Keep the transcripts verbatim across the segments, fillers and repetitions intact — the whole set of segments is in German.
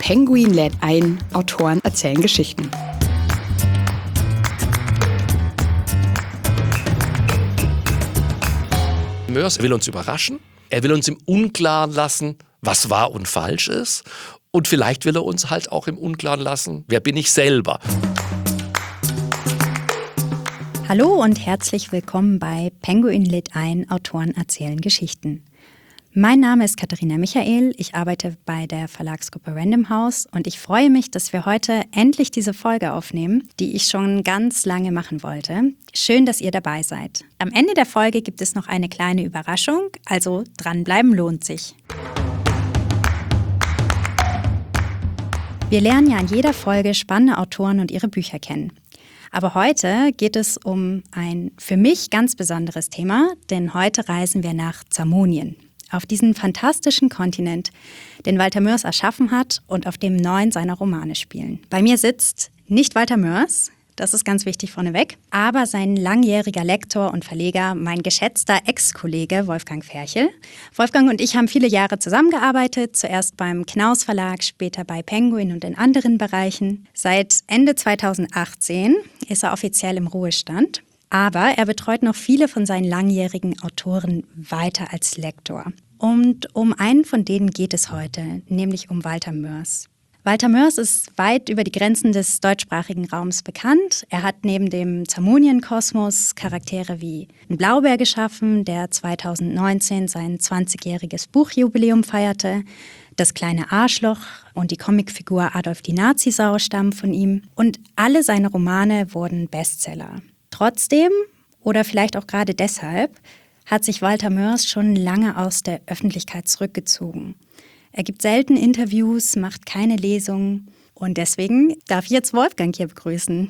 Penguin lädt ein, Autoren erzählen Geschichten. Moers will uns überraschen. Er will uns im Unklaren lassen, was wahr und falsch ist. Und vielleicht will er uns halt auch im Unklaren lassen, wer bin ich selber. Hallo und herzlich willkommen bei Penguin lädt ein, Autoren erzählen Geschichten. Mein Name ist Katharina Michael, ich arbeite bei der Verlagsgruppe Random House und ich freue mich, dass wir heute endlich diese Folge aufnehmen, die ich schon ganz lange machen wollte. Schön, dass ihr dabei seid. Am Ende der Folge gibt es noch eine kleine Überraschung, also dranbleiben lohnt sich. Wir lernen ja in jeder Folge spannende Autoren und ihre Bücher kennen. Aber heute geht es um ein für mich ganz besonderes Thema, denn heute reisen wir nach Zamonien. Auf diesen fantastischen Kontinent, den Walter Moers erschaffen hat und auf dem neun seiner Romane spielen. Bei mir sitzt nicht Walter Moers, das ist ganz wichtig vorneweg, aber sein langjähriger Lektor und Verleger, mein geschätzter Ex-Kollege Wolfgang Ferchel. Wolfgang und ich haben viele Jahre zusammengearbeitet, zuerst beim Knaus Verlag, später bei Penguin und in anderen Bereichen. Seit Ende zweitausendachtzehn ist er offiziell im Ruhestand. Aber er betreut noch viele von seinen langjährigen Autoren weiter als Lektor. Und um einen von denen geht es heute, nämlich um Walter Moers. Walter Moers ist weit über die Grenzen des deutschsprachigen Raums bekannt. Er hat neben dem Zamonien-Kosmos Charaktere wie ein Blaubeer geschaffen, der zweitausendneunzehn sein zwanzigjähriges Buchjubiläum feierte. Das kleine Arschloch und die Comicfigur Adolf die Nazisau stammen von ihm. Und alle seine Romane wurden Bestseller. Trotzdem, oder vielleicht auch gerade deshalb, hat sich Walter Moers schon lange aus der Öffentlichkeit zurückgezogen. Er gibt selten Interviews, macht keine Lesungen und deswegen darf ich jetzt Wolfgang hier begrüßen.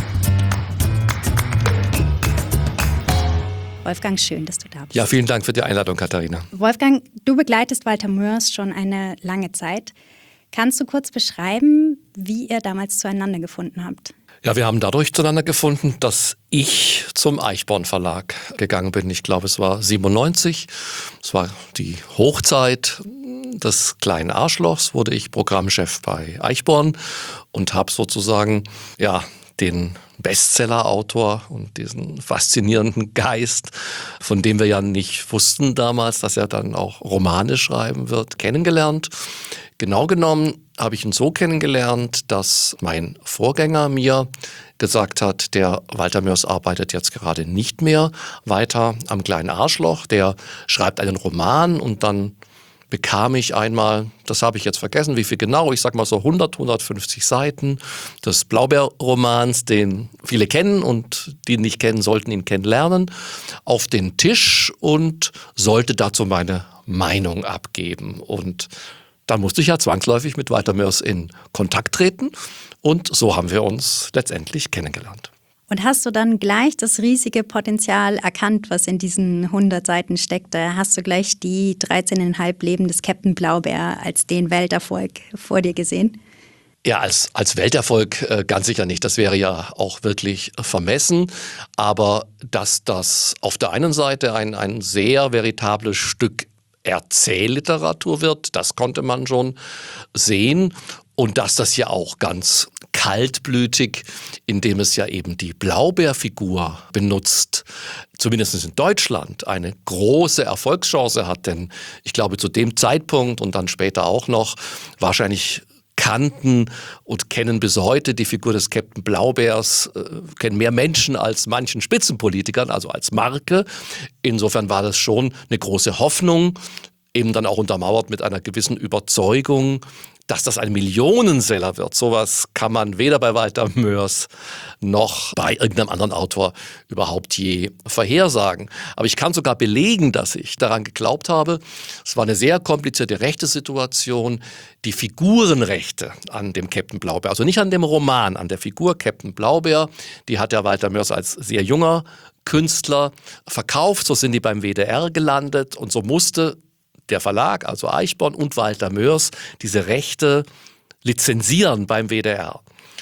Wolfgang, schön, dass du da bist. Ja, vielen Dank für die Einladung, Katharina. Wolfgang, du begleitest Walter Moers schon eine lange Zeit. Kannst du kurz beschreiben, wie ihr damals zueinander gefunden habt? Ja, wir haben dadurch zueinander gefunden, dass ich zum Eichborn Verlag gegangen bin. Ich glaube, es war siebenundneunzig. Es war die Hochzeit des kleinen Arschlochs, wurde ich Programmchef bei Eichborn und habe sozusagen ja den Bestseller-Autor und diesen faszinierenden Geist, von dem wir ja nicht wussten damals, dass er dann auch Romane schreiben wird, kennengelernt. Genau genommen habe ich ihn so kennengelernt, dass mein Vorgänger mir gesagt hat, der Walter Moers arbeitet jetzt gerade nicht mehr weiter am kleinen Arschloch, der schreibt einen Roman und dann bekam ich einmal, das habe ich jetzt vergessen, wie viel genau, ich sag mal so hundert, hundertfünfzig Seiten des Blaubeer-Romans, den viele kennen und die ihn nicht kennen, sollten ihn kennenlernen, auf den Tisch und sollte dazu meine Meinung abgeben. Und dann musste ich ja zwangsläufig mit Walter Moers in Kontakt treten und so haben wir uns letztendlich kennengelernt. Und hast du dann gleich das riesige Potenzial erkannt, was in diesen hundert Seiten steckte? Hast du gleich die dreizehneinhalb Leben des Captain Blaubeer als den Welterfolg vor dir gesehen? Ja, als, als Welterfolg äh, ganz sicher nicht. Das wäre ja auch wirklich vermessen. Aber dass das auf der einen Seite ein, ein sehr veritables Stück Erzählliteratur wird, das konnte man schon sehen. Und dass das ja auch ganz kaltblütig, indem es ja eben die Blaubeerfigur benutzt, zumindest in Deutschland eine große Erfolgschance hat. Denn ich glaube, zu dem Zeitpunkt und dann später auch noch wahrscheinlich kannten und kennen bis heute die Figur des Captain Blaubeers, äh, kennen mehr Menschen als manchen Spitzenpolitikern, also als Marke. Insofern war das schon eine große Hoffnung, eben dann auch untermauert mit einer gewissen Überzeugung, dass das ein Millionenseller wird. Sowas kann man weder bei Walter Moers noch bei irgendeinem anderen Autor überhaupt je vorhersagen. Aber ich kann sogar belegen, dass ich daran geglaubt habe. Es war eine sehr komplizierte Rechtesituation. Die Figurenrechte an dem Captain Blaubeer, also nicht an dem Roman, an der Figur Captain Blaubeer, die hat ja Walter Moers als sehr junger Künstler verkauft. So sind die beim W D R gelandet und so musste der Verlag, also Eichborn und Walter Moers, diese Rechte lizenzieren beim W D R.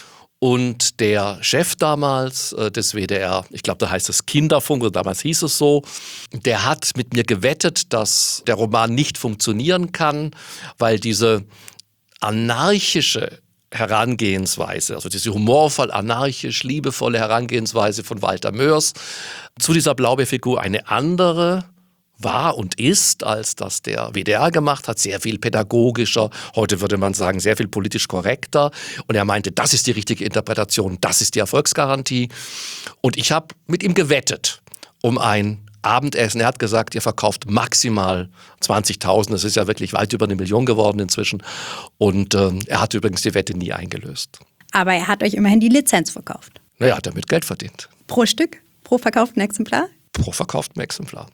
Und der Chef damals äh, des W D R, ich glaube, da heißt es Kinderfunk, oder damals hieß es so, der hat mit mir gewettet, dass der Roman nicht funktionieren kann, weil diese anarchische Herangehensweise, also diese humorvoll, anarchisch, liebevolle Herangehensweise von Walter Moers zu dieser Blaubeerfigur eine andere war und ist, als das der W D R gemacht hat, sehr viel pädagogischer, heute würde man sagen, sehr viel politisch korrekter. Und er meinte, das ist die richtige Interpretation, das ist die Erfolgsgarantie. Und ich habe mit ihm gewettet um ein Abendessen. Er hat gesagt, ihr verkauft maximal zwanzigtausend. Das ist ja wirklich weit über eine Million geworden inzwischen. Und ähm, er hat übrigens die Wette nie eingelöst. Aber er hat euch immerhin die Lizenz verkauft. Naja, er hat damit Geld verdient. Pro Stück? Pro verkauften Exemplar? Pro verkauften Exemplar.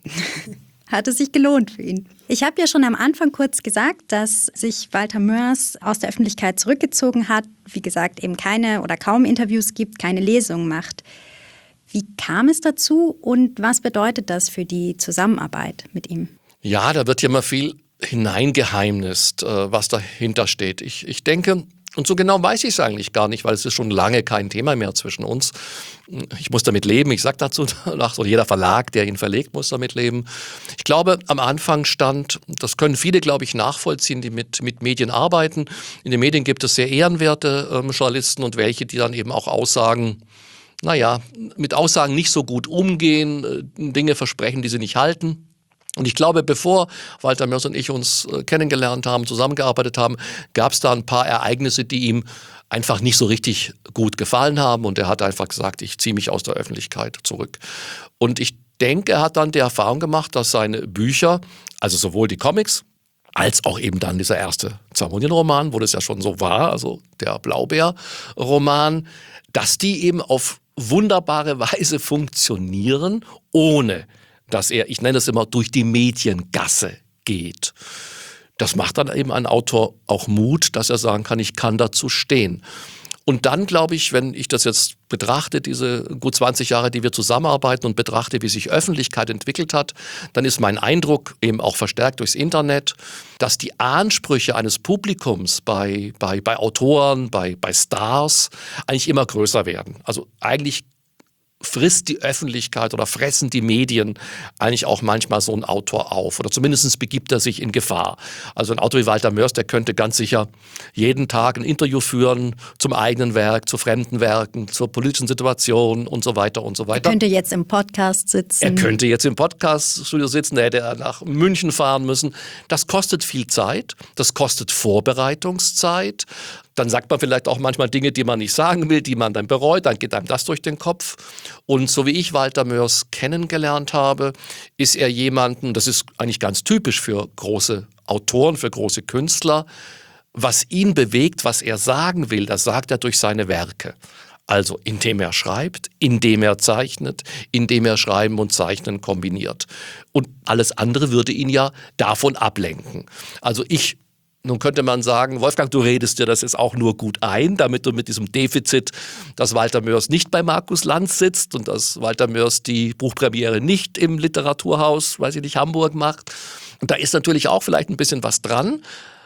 Hat es sich gelohnt für ihn. Ich habe ja schon am Anfang kurz gesagt, dass sich Walter Moers aus der Öffentlichkeit zurückgezogen hat. Wie gesagt, eben keine oder kaum Interviews gibt, keine Lesungen macht. Wie kam es dazu und was bedeutet das für die Zusammenarbeit mit ihm? Ja, da wird ja immer viel hineingeheimnist, was dahinter steht. Ich, ich denke, und so genau weiß ich es eigentlich gar nicht, weil es ist schon lange kein Thema mehr zwischen uns. Ich muss damit leben, ich sage dazu nach, so jeder Verlag, der ihn verlegt, muss damit leben. Ich glaube, am Anfang stand, das können viele, glaube ich, nachvollziehen, die mit, mit Medien arbeiten. In den Medien gibt es sehr ehrenwerte ähm, Journalisten und welche, die dann eben auch Aussagen, naja, mit Aussagen nicht so gut umgehen, äh, Dinge versprechen, die sie nicht halten. Und ich glaube, bevor Walter Moers und ich uns äh, kennengelernt haben, zusammengearbeitet haben, gab es da ein paar Ereignisse, die ihm einfach nicht so richtig gut gefallen haben. Und er hat einfach gesagt, ich ziehe mich aus der Öffentlichkeit zurück. Und ich denke, er hat dann die Erfahrung gemacht, dass seine Bücher, also sowohl die Comics, als auch eben dann dieser erste Zamonien-Roman, wo das ja schon so war, also der Blaubeer-Roman, dass die eben auf wunderbare Weise funktionieren, ohne dass er, ich nenne es immer, durch die Mediengasse geht. Das macht dann eben ein Autor auch Mut, dass er sagen kann, ich kann dazu stehen. Und dann glaube ich, wenn ich das jetzt betrachte, diese gut zwanzig Jahre, die wir zusammenarbeiten und betrachte, wie sich Öffentlichkeit entwickelt hat, dann ist mein Eindruck, eben auch verstärkt durchs Internet, dass die Ansprüche eines Publikums bei, bei, bei Autoren, bei, bei Stars eigentlich immer größer werden. Also eigentlich frisst die Öffentlichkeit oder fressen die Medien eigentlich auch manchmal so einen Autor auf. Oder zumindest begibt er sich in Gefahr. Also ein Autor wie Walter Moers, der könnte ganz sicher jeden Tag ein Interview führen zum eigenen Werk, zu fremden Werken, zur politischen Situation und so weiter und so weiter. Er könnte jetzt im Podcast sitzen. Er könnte jetzt im Podcast-Studio sitzen, da hätte er nach München fahren müssen. Das kostet viel Zeit, das kostet Vorbereitungszeit. Dann sagt man vielleicht auch manchmal Dinge, die man nicht sagen will, die man dann bereut, dann geht einem das durch den Kopf. Und so wie ich Walter Moers kennengelernt habe, ist er jemanden, das ist eigentlich ganz typisch für große Autoren, für große Künstler, was ihn bewegt, was er sagen will, das sagt er durch seine Werke. Also indem er schreibt, indem er zeichnet, indem er Schreiben und Zeichnen kombiniert. Und alles andere würde ihn ja davon ablenken. Also ich Nun könnte man sagen, Wolfgang, du redest dir das jetzt auch nur gut ein, damit du mit diesem Defizit, dass Walter Moers nicht bei Markus Lanz sitzt und dass Walter Moers die Buchpremiere nicht im Literaturhaus, weiß ich nicht, Hamburg macht. Und da ist natürlich auch vielleicht ein bisschen was dran,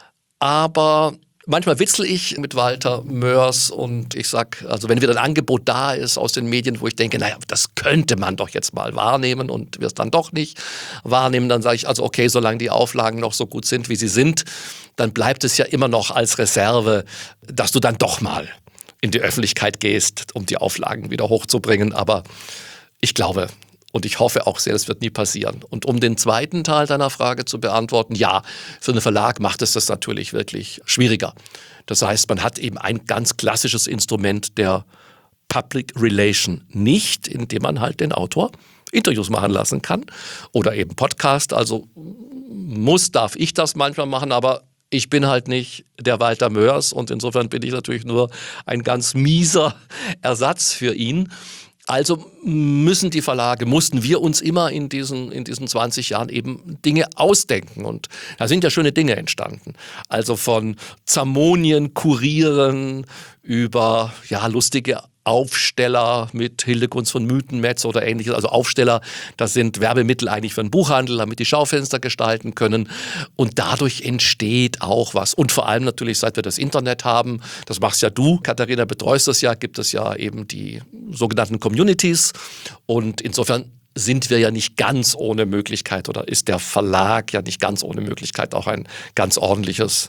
aber manchmal witzel ich mit Walter Moers und ich sag, also wenn wieder ein Angebot da ist aus den Medien, wo ich denke, naja, das könnte man doch jetzt mal wahrnehmen und wir es dann doch nicht wahrnehmen, dann sage ich, also okay, solange die Auflagen noch so gut sind, wie sie sind, dann bleibt es ja immer noch als Reserve, dass du dann doch mal in die Öffentlichkeit gehst, um die Auflagen wieder hochzubringen. Aber ich glaube und ich hoffe auch sehr, das wird nie passieren. Und um den zweiten Teil deiner Frage zu beantworten, ja, für einen Verlag macht es das natürlich wirklich schwieriger. Das heißt, man hat eben ein ganz klassisches Instrument der Public Relation nicht, indem man halt den Autor Interviews machen lassen kann oder eben Podcast. Also muss, darf ich das manchmal machen, aber ich bin halt nicht der Walter Moers und insofern bin ich natürlich nur ein ganz mieser Ersatz für ihn. Also müssen die Verlage, mussten wir uns immer in diesen, in diesen zwanzig Jahren eben Dinge ausdenken. Und da sind ja schöne Dinge entstanden. Also von Zamonien, Kurieren über ja, lustige Aufsteller mit Hildegunst von Mythenmetz oder ähnliches. Also Aufsteller, das sind Werbemittel eigentlich für einen Buchhandel, damit die Schaufenster gestalten können. Und dadurch entsteht auch was. Und vor allem natürlich, seit wir das Internet haben, das machst ja du, Katharina, betreust das ja, gibt es ja eben die sogenannten Communities. Und insofern sind wir ja nicht ganz ohne Möglichkeit oder ist der Verlag ja nicht ganz ohne Möglichkeit, auch ein ganz ordentliches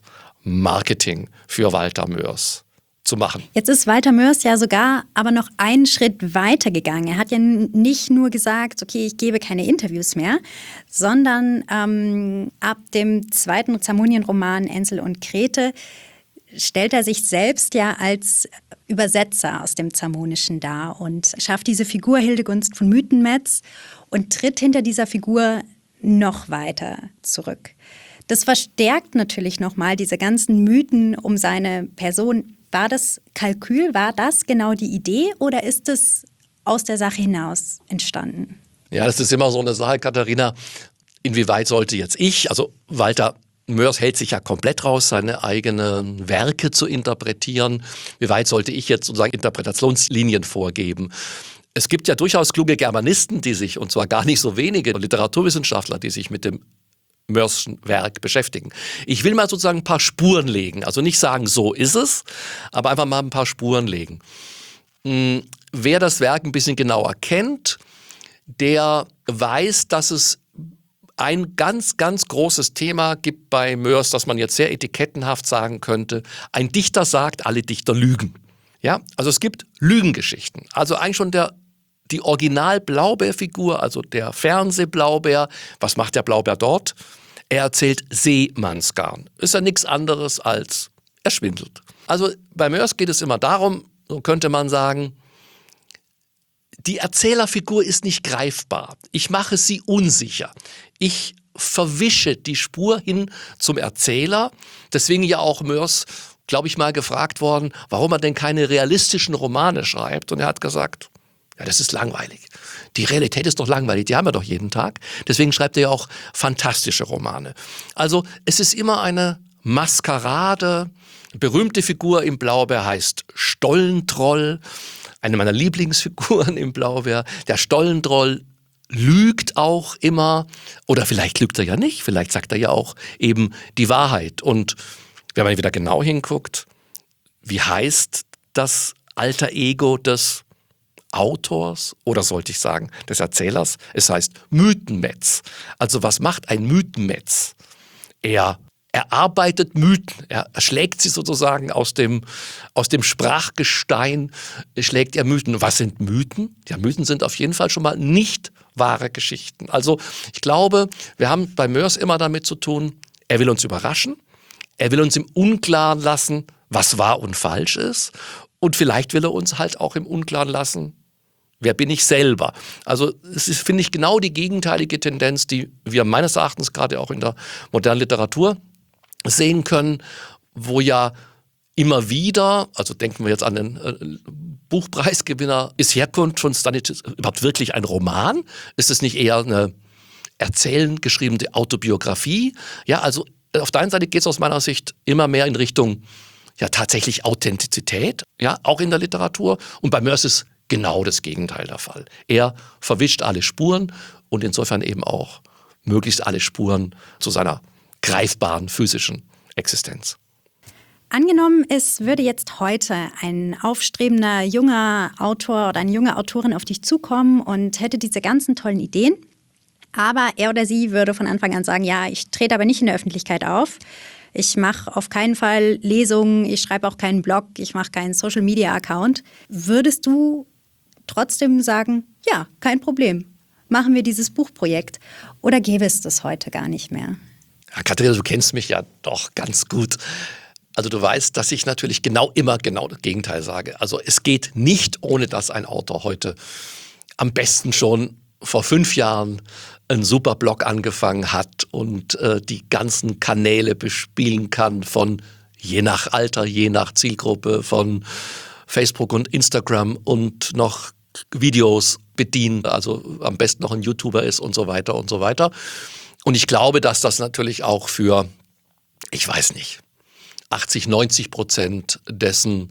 Marketing für Walter Moers zu machen. Jetzt ist Walter Moers ja sogar aber noch einen Schritt weiter gegangen. Er hat ja nicht nur gesagt, okay, ich gebe keine Interviews mehr, sondern ähm, ab dem zweiten Zamonien-Roman Ensel und Grete stellt er sich selbst ja als Übersetzer aus dem Zamonischen dar und schafft diese Figur Hildegunst von Mythenmetz und tritt hinter dieser Figur noch weiter zurück. Das verstärkt natürlich nochmal diese ganzen Mythen um seine Person. War das Kalkül, war das genau die Idee oder ist es aus der Sache hinaus entstanden? Ja, das ist immer so eine Sache, Katharina. Inwieweit sollte jetzt ich, also Walter Moers hält sich ja komplett raus, seine eigenen Werke zu interpretieren. Wie weit sollte ich jetzt sozusagen Interpretationslinien vorgeben? Es gibt ja durchaus kluge Germanisten, die sich, und zwar gar nicht so wenige Literaturwissenschaftler, die sich mit dem Moerschen Werk beschäftigen. Ich will mal sozusagen ein paar Spuren legen. Also nicht sagen, so ist es, aber einfach mal ein paar Spuren legen. Hm, wer das Werk ein bisschen genauer kennt, der weiß, dass es ein ganz, ganz großes Thema gibt bei Moers, das man jetzt sehr etikettenhaft sagen könnte. Ein Dichter sagt, alle Dichter lügen. Ja, also es gibt Lügengeschichten. Also eigentlich schon der die Original-Blaubeer-Figur, also der Fernseh-Blaubeer. Was macht der Blaubeer dort? Er erzählt Seemannsgarn. Ist ja nichts anderes als er schwindelt. Also bei Moers geht es immer darum, so könnte man sagen, die Erzählerfigur ist nicht greifbar. Ich mache sie unsicher. Ich verwische die Spur hin zum Erzähler. Deswegen ja auch Moers, glaube ich, mal gefragt worden, warum er denn keine realistischen Romane schreibt. Und er hat gesagt, ja, das ist langweilig. Die Realität ist doch langweilig, die haben wir doch jeden Tag. Deswegen schreibt er ja auch fantastische Romane. Also es ist immer eine Maskerade. Berühmte Figur im Blaubeer heißt Stollentroll. Eine meiner Lieblingsfiguren im Blaubeer. Der Stollentroll lügt auch immer. Oder vielleicht lügt er ja nicht. Vielleicht sagt er ja auch eben die Wahrheit. Und wenn man wieder genau hinguckt, wie heißt das alter Ego des Autors oder sollte ich sagen des Erzählers? Es heißt Mythenmetz. Also was macht ein Mythenmetz? Er erarbeitet Mythen, er schlägt sie sozusagen aus dem, aus dem Sprachgestein, schlägt er Mythen. Was sind Mythen? Ja, Mythen sind auf jeden Fall schon mal nicht wahre Geschichten. Also ich glaube, wir haben bei Moers immer damit zu tun, er will uns überraschen, er will uns im Unklaren lassen, was wahr und falsch ist. Und vielleicht will er uns halt auch im Unklaren lassen, wer bin ich selber? Also es ist, finde ich, genau die gegenteilige Tendenz, die wir meines Erachtens gerade auch in der modernen Literatur sehen können, wo ja immer wieder, also denken wir jetzt an den äh, Buchpreisgewinner, ist Herkunft von Stanislav überhaupt wirklich ein Roman? Ist es nicht eher eine erzählend geschriebene Autobiografie? Ja, also auf der einen Seite geht es aus meiner Sicht immer mehr in Richtung ja tatsächlich Authentizität, ja, auch in der Literatur. Und bei Moers ist genau das Gegenteil der Fall. Er verwischt alle Spuren und insofern eben auch möglichst alle Spuren zu seiner greifbaren physischen Existenz. Angenommen, es würde jetzt heute ein aufstrebender junger Autor oder eine junge Autorin auf dich zukommen und hätte diese ganzen tollen Ideen, aber er oder sie würde von Anfang an sagen, ja, ich trete aber nicht in der Öffentlichkeit auf. Ich mache auf keinen Fall Lesungen, ich schreibe auch keinen Blog, ich mache keinen Social-Media-Account. Würdest du trotzdem sagen, ja, kein Problem, machen wir dieses Buchprojekt? Oder gäbe es das heute gar nicht mehr? Ja, Katharina, du kennst mich ja doch ganz gut. Also du weißt, dass ich natürlich genau immer genau das Gegenteil sage. Also es geht nicht, ohne dass ein Autor heute am besten schon vor fünf Jahren einen super Blog angefangen hat und äh, die ganzen Kanäle bespielen kann von je nach Alter, je nach Zielgruppe, von Facebook und Instagram und noch Videos bedienen, also am besten noch ein YouTuber ist und so weiter und so weiter. Und ich glaube, dass das natürlich auch für, ich weiß nicht, achtzig, neunzig Prozent dessen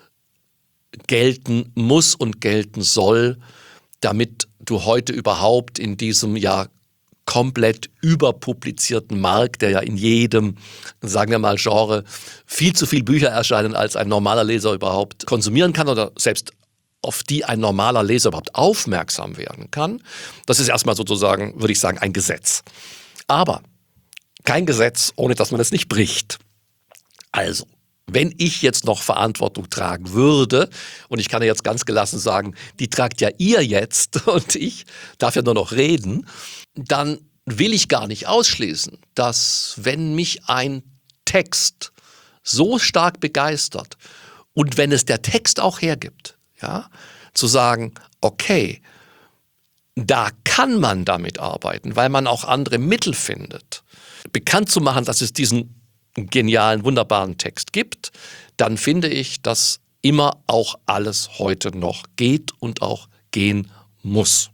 gelten muss und gelten soll, damit du heute überhaupt in diesem ja komplett überpublizierten Markt, der ja in jedem, sagen wir mal, Genre viel zu viele Bücher erscheinen, als ein normaler Leser überhaupt konsumieren kann oder selbst auf die ein normaler Leser überhaupt aufmerksam werden kann. Das ist erstmal sozusagen, würde ich sagen, ein Gesetz. Aber kein Gesetz, ohne dass man es nicht bricht. Also, wenn ich jetzt noch Verantwortung tragen würde, und ich kann ja jetzt ganz gelassen sagen, die tragt ja ihr jetzt und ich darf ja nur noch reden, dann will ich gar nicht ausschließen, dass wenn mich ein Text so stark begeistert und wenn es der Text auch hergibt, ja, zu sagen, okay, da kann man damit arbeiten, weil man auch andere Mittel findet, bekannt zu machen, dass es diesen genialen, wunderbaren Text gibt, dann finde ich, dass immer auch alles heute noch geht und auch gehen muss.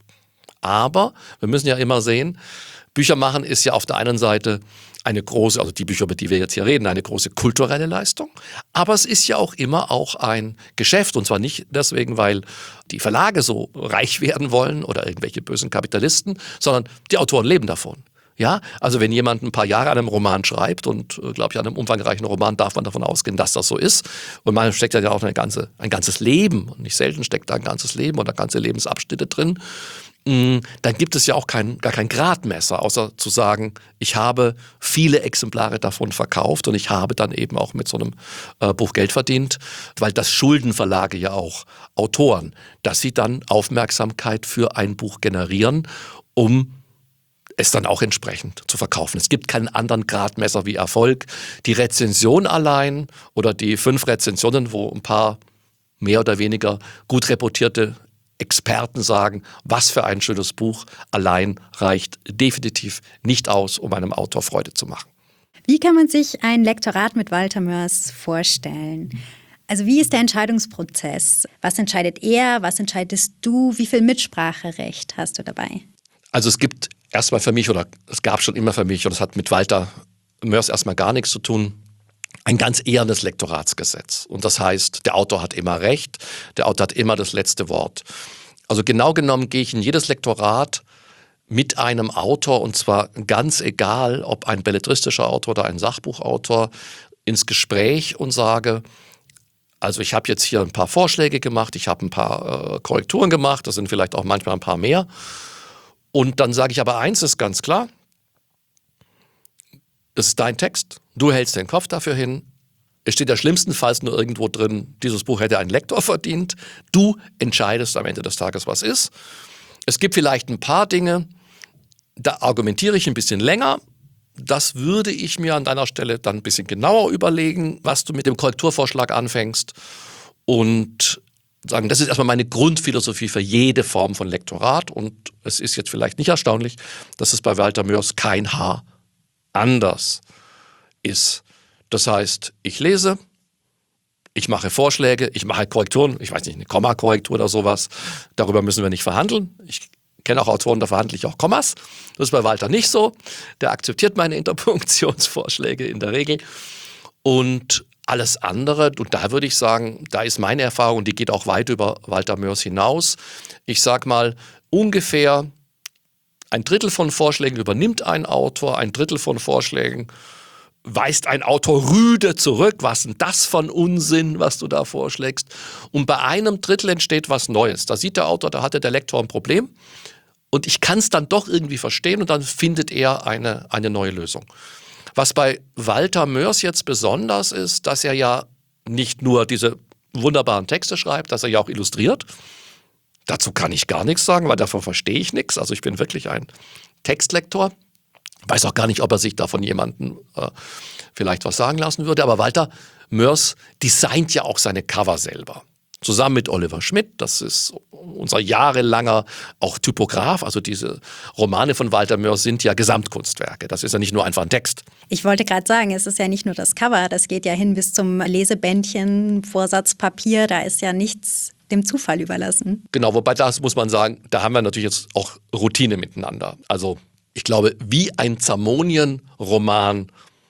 Aber wir müssen ja immer sehen, Bücher machen ist ja auf der einen Seite eine große, also die Bücher, über die wir jetzt hier reden, eine große kulturelle Leistung. Aber es ist ja auch immer auch ein Geschäft. Und zwar nicht deswegen, weil die Verlage so reich werden wollen oder irgendwelche bösen Kapitalisten, sondern die Autoren leben davon. Ja, also wenn jemand ein paar Jahre an einem Roman schreibt und, äh, glaube ich, an einem umfangreichen Roman, darf man davon ausgehen, dass das so ist. Und man steckt ja auch eine ganze, ein ganzes Leben, und nicht selten steckt da ein ganzes Leben oder ganze Lebensabschnitte drin. Mh, dann gibt es ja auch kein, gar kein Gradmesser, außer zu sagen, ich habe viele Exemplare davon verkauft und ich habe dann eben auch mit so einem äh, Buch Geld verdient, weil das schulden Verlage ja auch Autoren, dass sie dann Aufmerksamkeit für ein Buch generieren, um es dann auch entsprechend zu verkaufen. Es gibt keinen anderen Gradmesser wie Erfolg. Die Rezension allein oder die fünf Rezensionen, wo ein paar mehr oder weniger gut reputierte Experten sagen, was für ein schönes Buch, allein reicht definitiv nicht aus, um einem Autor Freude zu machen. Wie kann man sich ein Lektorat mit Walter Moers vorstellen? Also wie ist der Entscheidungsprozess? Was entscheidet er? Was entscheidest du? Wie viel Mitspracherecht hast du dabei? Also es gibt erstmal für mich, oder es gab schon immer für mich, und es hat mit Walter Moers erstmal gar nichts zu tun, ein ganz ehrenes Lektoratsgesetz. Und das heißt, der Autor hat immer Recht, der Autor hat immer das letzte Wort. Also genau genommen gehe ich in jedes Lektorat mit einem Autor, und zwar ganz egal, ob ein belletristischer Autor oder ein Sachbuchautor, ins Gespräch und sage, also ich habe jetzt hier ein paar Vorschläge gemacht, ich habe ein paar äh, Korrekturen gemacht, das sind vielleicht auch manchmal ein paar mehr. Und dann sage ich aber, eins ist ganz klar, das ist dein Text, du hältst den Kopf dafür hin, es steht ja schlimmstenfalls nur irgendwo drin, dieses Buch hätte ein Lektor verdient, du entscheidest am Ende des Tages, was ist. Es gibt vielleicht ein paar Dinge, da argumentiere ich ein bisschen länger, das würde ich mir an deiner Stelle dann ein bisschen genauer überlegen, was du mit dem Korrekturvorschlag anfängst, und sagen, das ist erstmal meine Grundphilosophie für jede Form von Lektorat, und es ist jetzt vielleicht nicht erstaunlich, dass es bei Walter Moers kein Haar anders ist. Das heißt, ich lese, ich mache Vorschläge, ich mache Korrekturen, ich weiß nicht, eine Kommakorrektur oder sowas, darüber müssen wir nicht verhandeln. Ich kenne auch Autoren, da verhandle ich auch Kommas. Das ist bei Walter nicht so. Der akzeptiert meine Interpunktionsvorschläge in der Regel. Und alles andere, und da würde ich sagen, da ist meine Erfahrung, die geht auch weit über Walter Moers hinaus. Ich sag mal, ungefähr ein Drittel von Vorschlägen übernimmt ein Autor, ein Drittel von Vorschlägen weist ein Autor rüde zurück. Was ist denn das von Unsinn, was du da vorschlägst? Und bei einem Drittel entsteht was Neues. Da sieht der Autor, da hatte der Lektor ein Problem. Und ich kann es dann doch irgendwie verstehen, und dann findet er eine, eine neue Lösung. Was bei Walter Moers jetzt besonders ist, dass er ja nicht nur diese wunderbaren Texte schreibt, dass er ja auch illustriert. Dazu kann ich gar nichts sagen, weil davon verstehe ich nichts. Also ich bin wirklich ein Textlektor. Weiß auch gar nicht, ob er sich da von jemandem äh, vielleicht was sagen lassen würde. Aber Walter Moers designt ja auch seine Cover selber. Zusammen mit Oliver Schmidt, das ist unser jahrelanger auch Typograf. Also diese Romane von Walter Moers sind ja Gesamtkunstwerke. Das ist ja nicht nur einfach ein Text. Ich wollte gerade sagen, es ist ja nicht nur das Cover, das geht ja hin bis zum Lesebändchen, Vorsatzpapier, da ist ja nichts dem Zufall überlassen. Genau, wobei das muss man sagen, da haben wir natürlich jetzt auch Routine miteinander. Also ich glaube, wie ein Zamonien-Roman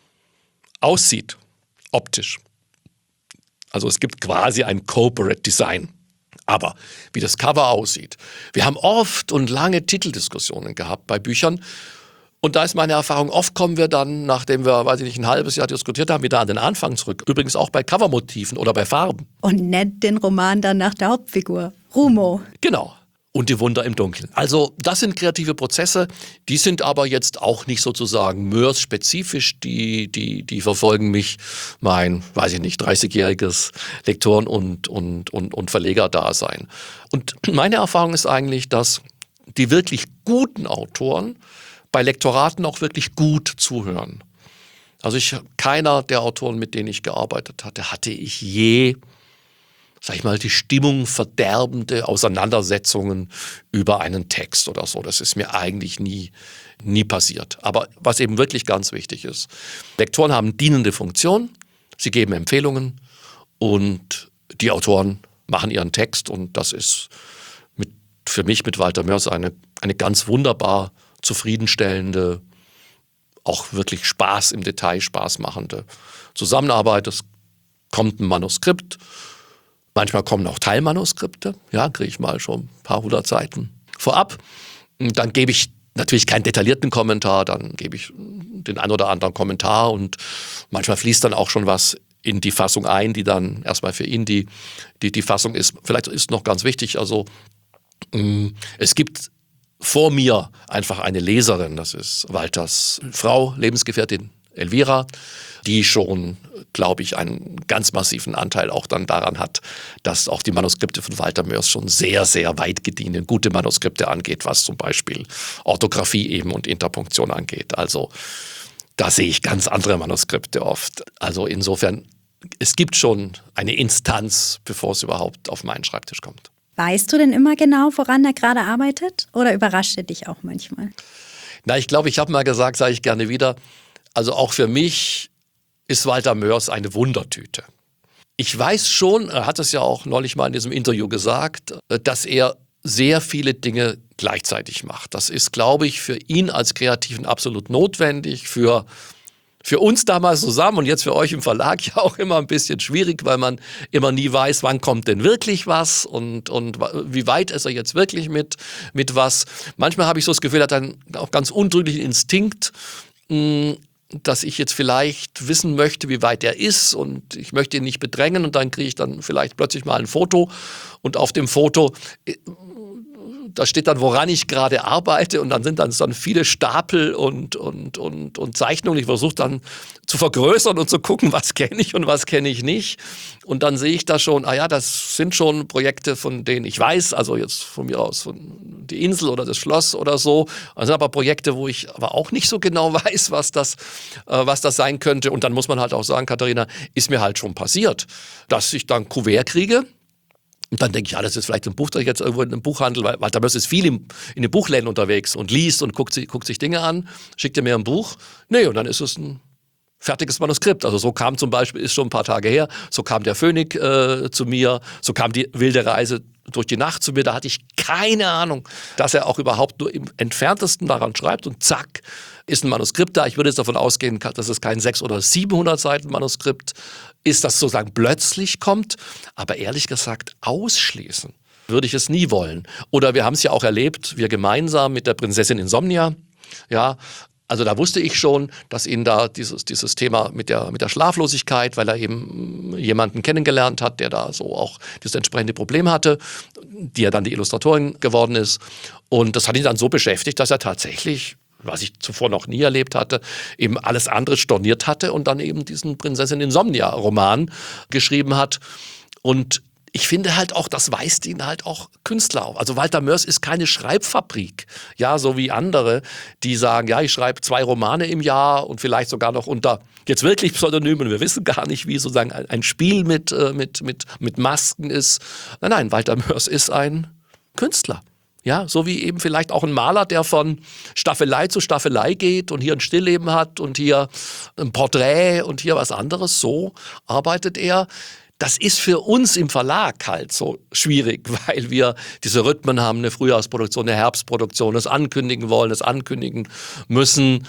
aussieht, optisch. Also es gibt quasi ein Corporate Design. Aber wie das Cover aussieht, wir haben oft und lange Titeldiskussionen gehabt bei Büchern. Und da ist meine Erfahrung, oft kommen wir dann, nachdem wir, weiß ich nicht, ein halbes Jahr diskutiert haben, wieder an den Anfang zurück. Übrigens auch bei Covermotiven oder bei Farben. Und nennt den Roman dann nach der Hauptfigur, Rumo. Genau. und die Wunder im Dunkeln. Also das sind kreative Prozesse, die sind aber jetzt auch nicht sozusagen Moers-spezifisch, die, die, die verfolgen mich mein, weiß ich nicht, dreißigjähriges Lektoren- und, und, und, und Verlegerdasein. Und meine Erfahrung ist eigentlich, dass die wirklich guten Autoren bei Lektoraten auch wirklich gut zuhören. Also ich, keiner der Autoren, mit denen ich gearbeitet hatte, hatte ich je, sag ich mal, die Stimmung verderbende Auseinandersetzungen über einen Text oder so. Das ist mir eigentlich nie, nie passiert. Aber was eben wirklich ganz wichtig ist, Lektoren haben dienende Funktion, sie geben Empfehlungen und die Autoren machen ihren Text und das ist mit, für mich mit Walter Moers eine, eine ganz wunderbar zufriedenstellende, auch wirklich Spaß im Detail, Spaß machende Zusammenarbeit. Es kommt ein Manuskript, manchmal kommen auch Teilmanuskripte, ja, kriege ich mal schon ein paar hundert Seiten vorab. Und dann gebe ich natürlich keinen detaillierten Kommentar, dann gebe ich den ein oder anderen Kommentar und manchmal fließt dann auch schon was in die Fassung ein, die dann erstmal für ihn die, die, die Fassung ist. Vielleicht ist noch ganz wichtig, also mh, es gibt vor mir einfach eine Leserin, das ist Walters Frau, Lebensgefährtin Elvira, die schon, glaube ich, einen ganz massiven Anteil auch dann daran hat, dass auch die Manuskripte von Walter Moers schon sehr, sehr weit gediehen, gute Manuskripte angeht, was zum Beispiel Orthographie eben und Interpunktion angeht. Also da sehe ich ganz andere Manuskripte oft. Also insofern, es gibt schon eine Instanz, bevor es überhaupt auf meinen Schreibtisch kommt. Weißt du denn immer genau, woran er gerade arbeitet? Oder überrascht er dich auch manchmal? Na, ich glaube, ich habe mal gesagt, sage ich gerne wieder, also auch für mich ist Walter Moers eine Wundertüte. Ich weiß schon, er hat es ja auch neulich mal in diesem Interview gesagt, dass er sehr viele Dinge gleichzeitig macht. Das ist, glaube ich, für ihn als Kreativen absolut notwendig, für Für uns damals zusammen und jetzt für euch im Verlag ja auch immer ein bisschen schwierig, weil man immer nie weiß, wann kommt denn wirklich was und, und wie weit ist er jetzt wirklich mit, mit was. Manchmal habe ich so das Gefühl, er hat einen auch ganz untrüglichen Instinkt, mh, dass ich jetzt vielleicht wissen möchte, wie weit er ist und ich möchte ihn nicht bedrängen und dann kriege ich dann vielleicht plötzlich mal ein Foto und auf dem Foto da steht dann, woran ich gerade arbeite und dann sind dann, dann viele Stapel und, und, und, und Zeichnungen. Ich versuche dann zu vergrößern und zu gucken, was kenne ich und was kenne ich nicht. Und dann sehe ich da schon, ah ja, das sind schon Projekte, von denen ich weiß, also jetzt von mir aus, von die Insel oder das Schloss oder so. Das sind aber Projekte, wo ich aber auch nicht so genau weiß, was das, äh, was das sein könnte. Und dann muss man halt auch sagen, Katharina, ist mir halt schon passiert, dass ich dann Kuvert kriege. Und dann denke ich, ja, das ist vielleicht ein Buch, das ich jetzt irgendwo in einem Buchhandel, weil Walter Moers ist viel im, in den Buchläden unterwegs und liest und guckt, guckt sich Dinge an, schickt dir mir ein Buch. Nee, und dann ist es ein fertiges Manuskript. Also so kam zum Beispiel, ist schon ein paar Tage her, so kam der Phönik äh, zu mir, so kam die wilde Reise durch die Nacht zu mir. Da hatte ich keine Ahnung, dass er auch überhaupt nur im Entferntesten daran schreibt und zack, ist ein Manuskript da. Ich würde jetzt davon ausgehen, dass es kein sechshundert oder siebenhundert Seiten Manuskript ist, das sozusagen plötzlich kommt. Aber ehrlich gesagt, ausschließen würde ich es nie wollen. Oder wir haben es ja auch erlebt, wir gemeinsam mit der Prinzessin Insomnia, ja, also da wusste ich schon, dass ihn da dieses, dieses Thema mit der, mit der Schlaflosigkeit, weil er eben jemanden kennengelernt hat, der da so auch das entsprechende Problem hatte, die ja dann die Illustratorin geworden ist. Und das hat ihn dann so beschäftigt, dass er tatsächlich, was ich zuvor noch nie erlebt hatte, eben alles andere storniert hatte und dann eben diesen Prinzessin Insomnia-Roman geschrieben hat. Und ich finde halt auch, das weist ihn halt auch Künstler auf. Also Walter Moers ist keine Schreibfabrik, ja, so wie andere, die sagen, ja, ich schreibe zwei Romane im Jahr und vielleicht sogar noch unter jetzt wirklich Pseudonymen. Wir wissen gar nicht, wie sozusagen ein Spiel mit, mit, mit, mit Masken ist. Nein, nein, Walter Moers ist ein Künstler. Ja, so wie eben vielleicht auch ein Maler, der von Staffelei zu Staffelei geht und hier ein Stillleben hat und hier ein Porträt und hier was anderes. So arbeitet er. Das ist für uns im Verlag halt so schwierig, weil wir diese Rhythmen haben, eine Frühjahrsproduktion, eine Herbstproduktion, das ankündigen wollen, das ankündigen müssen.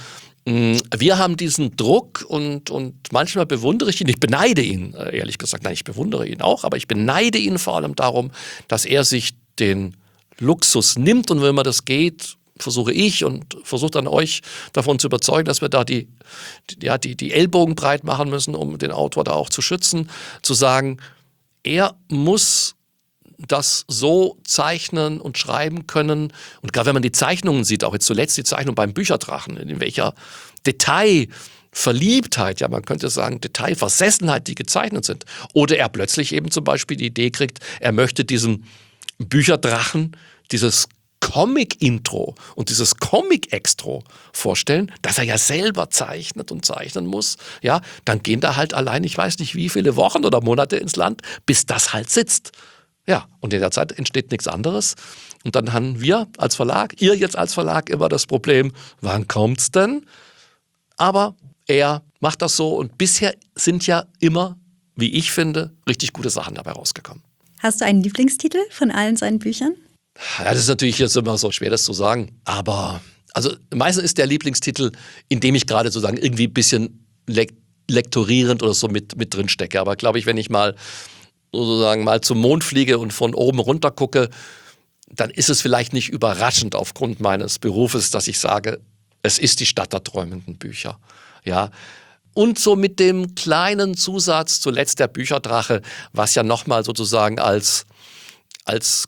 Wir haben diesen Druck und, und manchmal bewundere ich ihn, ich beneide ihn, ehrlich gesagt, nein, ich bewundere ihn auch, aber ich beneide ihn vor allem darum, dass er sich den Luxus nimmt und wenn man das geht, versuche ich und versuche dann euch davon zu überzeugen, dass wir da die, die, ja, die, die Ellbogen breit machen müssen, um den Autor da auch zu schützen, zu sagen, er muss das so zeichnen und schreiben können. Und gerade wenn man die Zeichnungen sieht, auch jetzt zuletzt die Zeichnung beim Bücherdrachen, in welcher Detailverliebtheit, ja man könnte sagen Detailversessenheit, die gezeichnet sind. Oder er plötzlich eben zum Beispiel die Idee kriegt, er möchte diesen Bücherdrachen, dieses Comic-Intro und dieses Comic-Extro vorstellen, dass er ja selber zeichnet und zeichnen muss, ja, dann gehen da halt allein, ich weiß nicht wie viele Wochen oder Monate ins Land, bis das halt sitzt. Ja, und in der Zeit entsteht nichts anderes. Und dann haben wir als Verlag, ihr jetzt als Verlag immer das Problem, wann kommt's denn? Aber er macht das so und bisher sind ja immer, wie ich finde, richtig gute Sachen dabei rausgekommen. Hast du einen Lieblingstitel von allen seinen Büchern? Ja, das ist natürlich jetzt immer so schwer, das zu sagen. Aber also meistens ist der Lieblingstitel, in dem ich gerade sozusagen irgendwie ein bisschen lek- lektorierend oder so mit, mit drin stecke. Aber glaube ich, wenn ich mal sozusagen mal zum Mond fliege und von oben runter gucke, dann ist es vielleicht nicht überraschend aufgrund meines Berufes, dass ich sage, es ist die Stadt der träumenden Bücher. Ja. Und so mit dem kleinen Zusatz zuletzt der Bücherdrache, was ja nochmal sozusagen als, als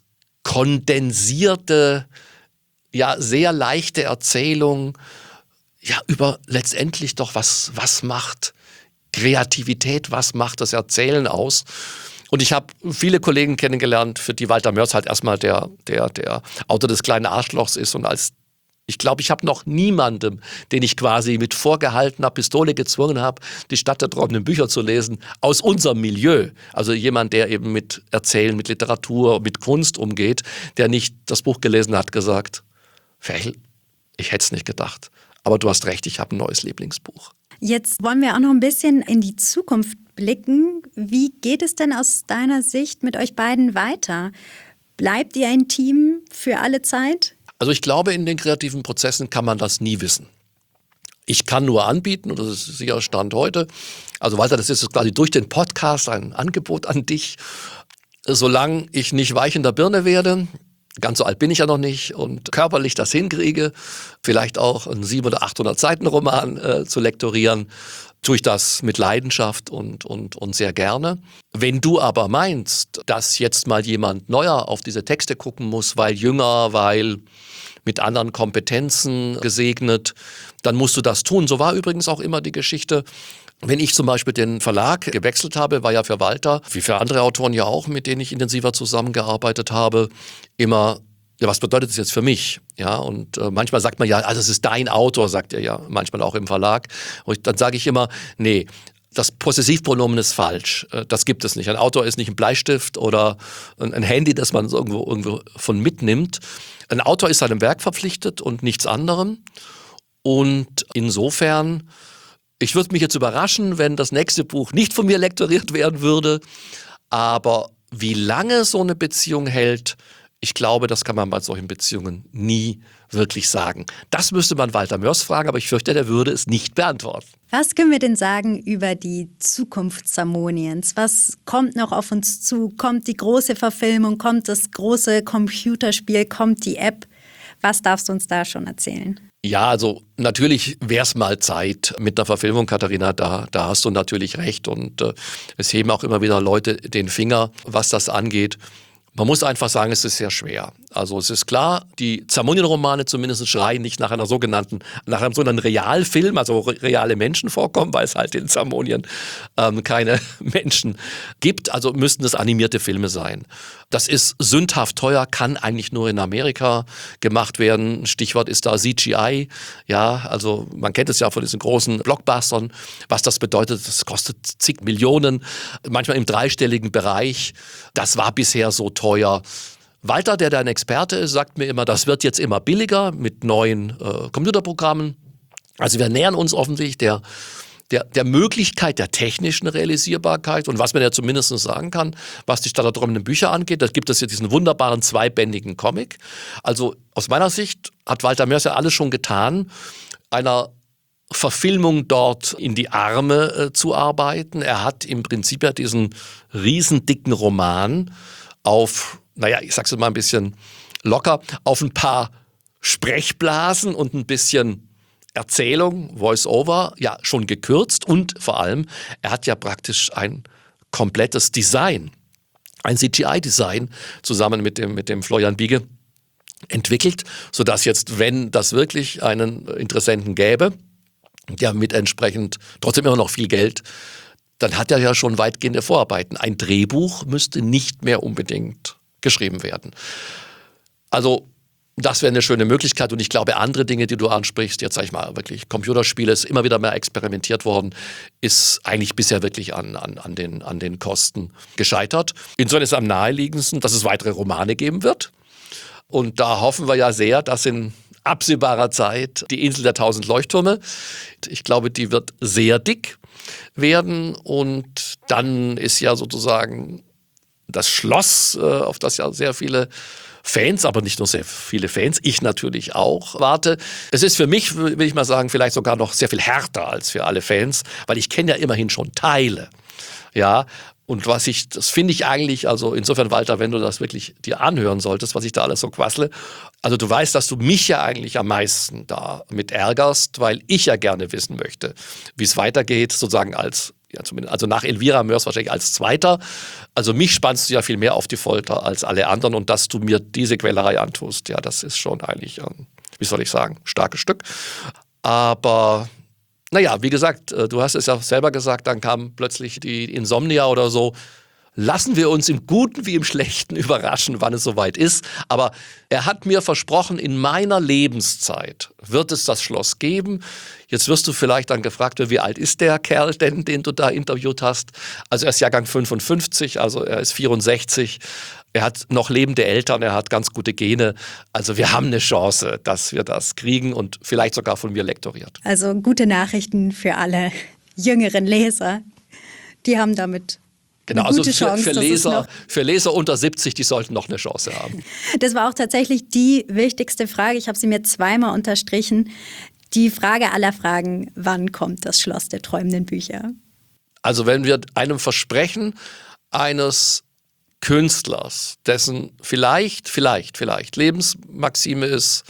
kondensierte, ja sehr leichte Erzählung, ja über letztendlich doch was, was macht Kreativität, was macht das Erzählen aus? Und ich habe viele Kollegen kennengelernt, für die Walter Mörs halt erstmal der, der, der Autor des kleinen Arschlochs ist und als ich glaube, ich habe noch niemandem, den ich quasi mit vorgehaltener Pistole gezwungen habe, die Stadt der träumenden Bücher zu lesen, aus unserem Milieu. Also jemand, der eben mit Erzählen, mit Literatur, mit Kunst umgeht, der nicht das Buch gelesen hat, gesagt, Ferchel, ich hätte es nicht gedacht. Aber du hast recht, ich habe ein neues Lieblingsbuch. Jetzt wollen wir auch noch ein bisschen in die Zukunft blicken. Wie geht es denn aus deiner Sicht mit euch beiden weiter? Bleibt ihr ein Team für alle Zeit? Also ich glaube, in den kreativen Prozessen kann man das nie wissen. Ich kann nur anbieten, und das ist sicher Stand heute, also Walter, das ist quasi durch den Podcast ein Angebot an dich, solange ich nicht weich in der Birne werde, ganz so alt bin ich ja noch nicht, und körperlich das hinkriege, vielleicht auch einen siebenhundert oder achthundert Seiten Roman äh, zu lektorieren, tue ich das mit Leidenschaft und, und, und sehr gerne. Wenn du aber meinst, dass jetzt mal jemand neuer auf diese Texte gucken muss, weil jünger, weil mit anderen Kompetenzen gesegnet, dann musst du das tun. So war übrigens auch immer die Geschichte. Wenn ich zum Beispiel den Verlag gewechselt habe, war ja für Walter, wie für andere Autoren ja auch, mit denen ich intensiver zusammengearbeitet habe, immer, ja, was bedeutet das jetzt für mich? Ja, und äh, manchmal sagt man ja, also es ist dein Autor, sagt er ja manchmal auch im Verlag. Und dann sage ich immer, nee, das Possessivpronomen ist falsch. Das gibt es nicht. Ein Autor ist nicht ein Bleistift oder ein Handy, das man so irgendwo, irgendwo von mitnimmt. Ein Autor ist seinem Werk verpflichtet und nichts anderem. Und insofern, ich würde mich jetzt überraschen, wenn das nächste Buch nicht von mir lektoriert werden würde. Aber wie lange so eine Beziehung hält, ich glaube, das kann man bei solchen Beziehungen nie wirklich sagen. Das müsste man Walter Mörs fragen, aber ich fürchte, der würde es nicht beantworten. Was können wir denn sagen über die Zukunft Zamoniens? Was kommt noch auf uns zu? Kommt die große Verfilmung? Kommt das große Computerspiel? Kommt die App? Was darfst du uns da schon erzählen? Ja, also natürlich wäre es mal Zeit mit einer Verfilmung, Katharina, da, da hast du natürlich recht. Und äh, es heben auch immer wieder Leute den Finger, was das angeht. Man muss einfach sagen, es ist sehr schwer. Also es ist klar, die Zamonien-Romane zumindest schreien nicht nach einer sogenannten, nach einem sogenannten Realfilm, also reale Menschen vorkommen, weil es halt in Zamonien ähm, keine Menschen gibt. Also müssten es animierte Filme sein. Das ist sündhaft teuer, kann eigentlich nur in Amerika gemacht werden. Stichwort ist da C G I. Ja, also man kennt es ja von diesen großen Blockbustern. Was das bedeutet, das kostet zig Millionen, manchmal im dreistelligen Bereich. Das war bisher so teuer. Walter, der da ein Experte ist, sagt mir immer, das wird jetzt immer billiger mit neuen äh, Computerprogrammen. Also wir nähern uns offensichtlich der, der, der Möglichkeit der technischen Realisierbarkeit. Und was man ja zumindest sagen kann, was die Stadt der träumenden Bücher angeht, da gibt es ja diesen wunderbaren zweibändigen Comic. Also aus meiner Sicht hat Walter Mörs ja alles schon getan, einer Verfilmung dort in die Arme äh, zu arbeiten. Er hat im Prinzip ja diesen riesendicken Roman auf, naja, ich sag's mal ein bisschen locker, auf ein paar Sprechblasen und ein bisschen Erzählung, Voice-Over, ja, schon gekürzt. Und vor allem, er hat ja praktisch ein komplettes Design ein C G I-Design zusammen mit dem, mit dem Florian Biege entwickelt, sodass jetzt, wenn das wirklich einen Interessenten gäbe, ja mit entsprechend trotzdem immer noch viel Geld, dann hat er ja schon weitgehende Vorarbeiten. Ein Drehbuch müsste nicht mehr unbedingt geschrieben werden. Also das wäre eine schöne Möglichkeit und ich glaube, andere Dinge, die du ansprichst, jetzt sage ich mal wirklich Computerspiele, ist immer wieder mehr experimentiert worden, ist eigentlich bisher wirklich an, an, an, den, an den Kosten gescheitert. Insofern ist es am naheliegendsten, dass es weitere Romane geben wird und da hoffen wir ja sehr, dass in absehbarer Zeit die Insel der tausend Leuchttürme, ich glaube, die wird sehr dick werden und dann ist ja sozusagen das Schloss, auf das ja sehr viele Fans, aber nicht nur sehr viele Fans, ich natürlich auch warte. Es ist für mich, will ich mal sagen, vielleicht sogar noch sehr viel härter als für alle Fans, weil ich kenne ja immerhin schon Teile. Ja, und was ich, das finde ich eigentlich, also insofern, Walter, wenn du das wirklich dir anhören solltest, was ich da alles so quassle, also du weißt, dass du mich ja eigentlich am meisten damit ärgerst, weil ich ja gerne wissen möchte, wie es weitergeht, sozusagen als Ja, zumindest, also nach Elvira Mörs wahrscheinlich als Zweiter. Also mich spannst du ja viel mehr auf die Folter als alle anderen und dass du mir diese Quälerei antust, ja, das ist schon eigentlich, ein, wie soll ich sagen, starkes Stück. Aber naja, wie gesagt, du hast es ja selber gesagt, dann kam plötzlich die Insomnia oder so. Lassen wir uns im Guten wie im Schlechten überraschen, wann es soweit ist. Aber er hat mir versprochen, in meiner Lebenszeit wird es das Schloss geben. Jetzt wirst du vielleicht dann gefragt, wie alt ist der Kerl denn, den du da interviewt hast? Also er ist Jahrgang fünfundfünfzig, also er ist vierundsechzig. Er hat noch lebende Eltern, er hat ganz gute Gene. Also wir haben eine Chance, dass wir das kriegen und vielleicht sogar von mir lektoriert. Also gute Nachrichten für alle jüngeren Leser. Die haben damit Genau, eine gute also für, Chance, für, Leser, für Leser unter siebzig, die sollten noch eine Chance haben. Das war auch tatsächlich die wichtigste Frage. Ich habe sie mir zweimal unterstrichen. Die Frage aller Fragen, wann kommt das Schloss der träumenden Bücher? Also wenn wir einem Versprechen eines Künstlers, dessen vielleicht, vielleicht, vielleicht Lebensmaxime ist,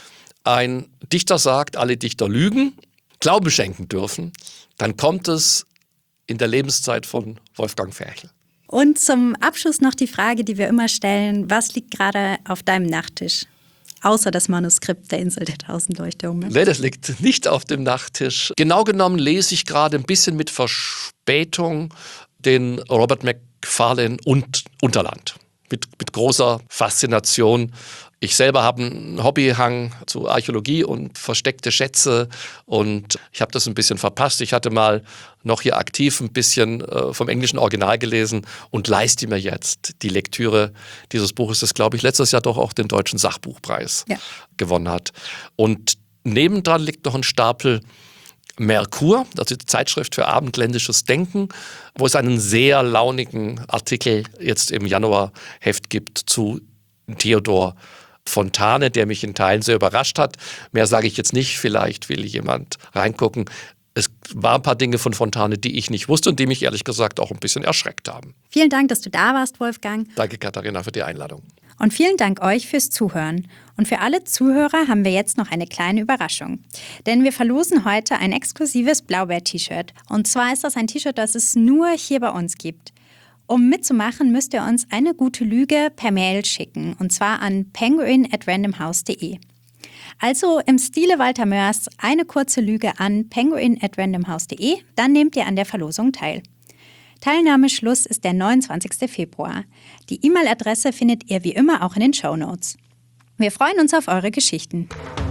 ein Dichter sagt, alle Dichter lügen, Glauben schenken dürfen, dann kommt es in der Lebenszeit von Wolfgang Ferchel. Und zum Abschluss noch die Frage, die wir immer stellen, was liegt gerade auf deinem Nachttisch? Außer das Manuskript der Insel der tausend Leuchttürme. Nee, das liegt nicht auf dem Nachttisch. Genau genommen lese ich gerade ein bisschen mit Verspätung den Robert Macfarlane und Unterland. Mit, mit großer Faszination. Ich selber habe einen Hobbyhang zu Archäologie und versteckte Schätze und ich habe das ein bisschen verpasst. Ich hatte mal noch hier aktiv ein bisschen äh, vom englischen Original gelesen und leiste mir jetzt die Lektüre dieses Buches, das, glaube ich, letztes Jahr doch auch den Deutschen Sachbuchpreis ja. gewonnen hat. Und nebendran liegt noch ein Stapel Merkur, das ist die Zeitschrift für abendländisches Denken, wo es einen sehr launigen Artikel jetzt im Januarheft gibt zu Theodor Fontane, der mich in Teilen sehr überrascht hat. Mehr sage ich jetzt nicht, vielleicht will jemand reingucken. Es waren ein paar Dinge von Fontane, die ich nicht wusste und die mich ehrlich gesagt auch ein bisschen erschreckt haben. Vielen Dank, dass du da warst, Wolfgang. Danke, Katharina, für die Einladung. Und vielen Dank euch fürs Zuhören. Und für alle Zuhörer haben wir jetzt noch eine kleine Überraschung. Denn wir verlosen heute ein exklusives Blaubeer-T-Shirt. Und zwar ist das ein T-Shirt, das es nur hier bei uns gibt. Um mitzumachen, müsst ihr uns eine gute Lüge per Mail schicken. Und zwar an penguin at randomhouse punkt de. Also im Stile Walter Mörs eine kurze Lüge an penguin at randomhouse punkt de. Dann nehmt ihr an der Verlosung teil. Teilnahmeschluss ist der neunundzwanzigster Februar. Die E-Mail-Adresse findet ihr wie immer auch in den Shownotes. Wir freuen uns auf eure Geschichten.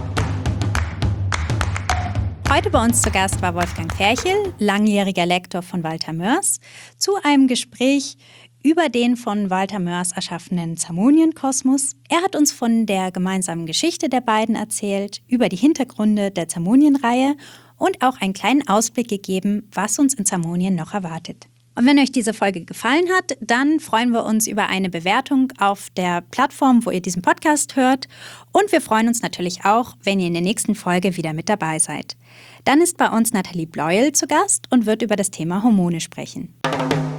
Heute bei uns zu Gast war Wolfgang Ferchel, langjähriger Lektor von Walter Mörs, zu einem Gespräch über den von Walter Mörs erschaffenen Zamonienkosmos. Er hat uns von der gemeinsamen Geschichte der beiden erzählt, über die Hintergründe der Zamonien-Reihe und auch einen kleinen Ausblick gegeben, was uns in Zamonien noch erwartet. Und wenn euch diese Folge gefallen hat, dann freuen wir uns über eine Bewertung auf der Plattform, wo ihr diesen Podcast hört. Und wir freuen uns natürlich auch, wenn ihr in der nächsten Folge wieder mit dabei seid. Dann ist bei uns Nathalie Bleuel zu Gast und wird über das Thema Hormone sprechen.